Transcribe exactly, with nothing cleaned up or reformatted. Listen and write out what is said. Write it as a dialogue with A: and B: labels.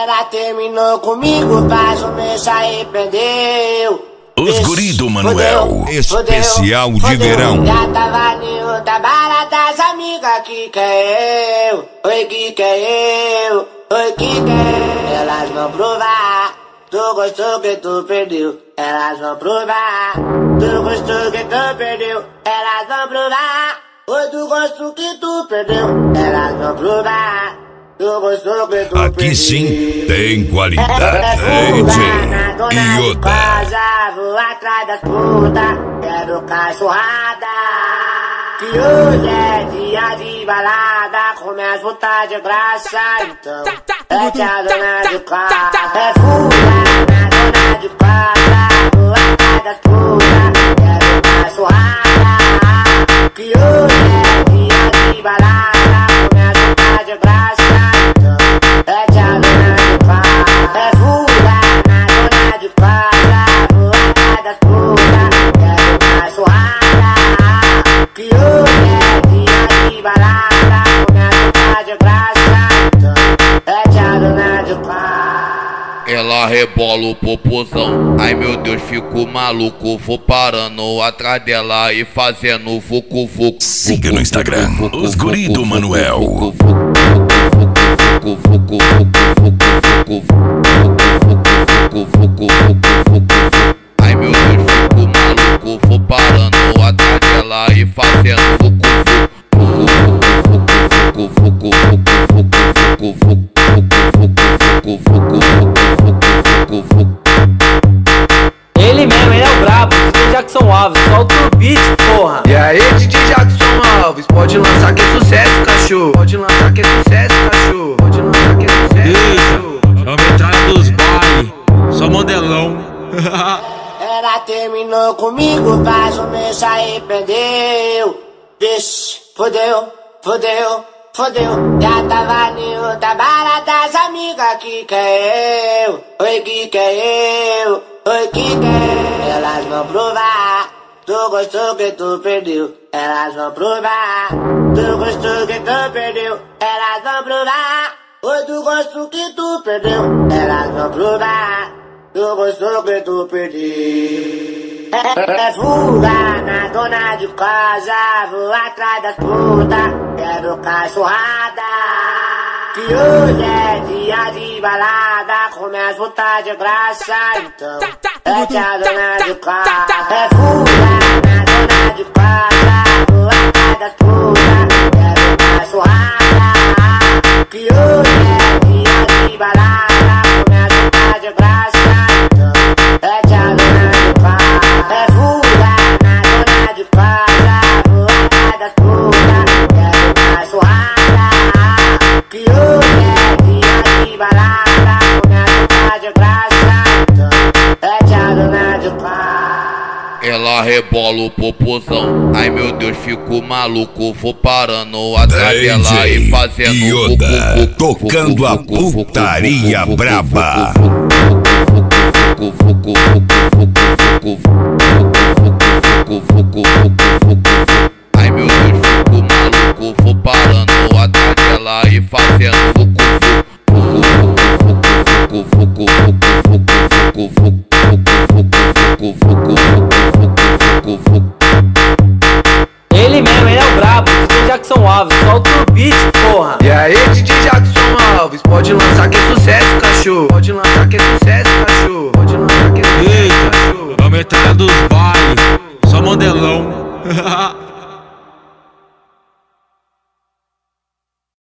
A: Ela terminou comigo, faz um mês se arrependeu.
B: Os guri do Manuel, especial de verão.
A: Já tava em outra barata, as amigas que quer eu. Oi, que quer eu. Oi, que quer. Elas vão provar. Tu gostou que tu perdeu. Elas vão provar. Tu gostou que tu perdeu. Elas vão provar. Oi, tu gostou que tu perdeu. Elas vão provar. Tu gostou que tu
B: Aqui
A: perdeu.
B: sim tem qualidade. Gente, e outra.
A: Vou atrás das putas, quero cachorrada. Que hoje é dia de balada, come as putas de graça, então é que a dona de casa. É fuga na dona de casa, vou atrás das putas, quero cachorrada. Que hoje é dia de balada, come as putas de graça, então é que a dona de casa. É fuga na dona de casa, vou atrás das putas, quero cachorrada. Que hoje é dia de balada, come as putas de graça, então é que a dona de casa.
C: Ela rebola o popozão, ai meu Deus, fico maluco. Vou parando atrás dela e fazendo vucu vucu.
B: Siga no Instagram, os guri do Manuel.
C: Ai meu Deus, fico maluco. Vou parando atrás dela e fazendo vucu vucu.
D: Ele mesmo, ele é o brabo, D J Jackson Alves, solta o beat, porra.
E: E aí, D J Jackson Alves, pode lançar que é sucesso, cachorro. Pode lançar que é sucesso, cachorro. Pode lançar que é sucesso, cachorro.
F: É o metralha dos bailes, só modelão.
A: Ela terminou comigo, faz um mês se arrependeu. Vixe, fodeu, fodeu, fodeu. Já tava em outra barata, as amigas que quer eu. Oi, que quer eu. Oi, que quer. Elas vão provar. Tu gostou que tu perdeu. Elas vão provar. Tu gostou que tu perdeu. Elas vão provar. Oi, tu gostou que tu perdeu. Elas vão provar. Tu gostou que tu perdeu. É fuga na dona de casa, vou atrás das putas, quero cachorrada. Que hoje é dia de balada, come as putas de graça, então é que a dona de casa. É fuga na dona de casa, vou atrás das putas, quero cachorrada. Que hoje é dia de balada, come as putas de graça, então é que a dona de casa. É fuga na dona de casa, vou atrás das putas, quero cachorrada. Que hoje é dia de balada, come as putas de graça, então é que a dona de casa.
C: Ela rebola o popozão, ai meu Deus, fico maluco. Vou parando atrás dela e fazendo
B: Yoda, tocando a putaria braba.
C: Ai meu Deus, fico maluco. Vou parando atrás dela e fazendo
D: Ele mesmo, ele é o brabo, D J Jackson Alves, solta o beat, porra.
E: E aí, D J Jackson Alves, pode lançar que é sucesso, cachorro. Pode lançar que é sucesso, cachorro. Pode lançar que é sucesso, cachorro.
F: É o metralha dos bailes, só modelão.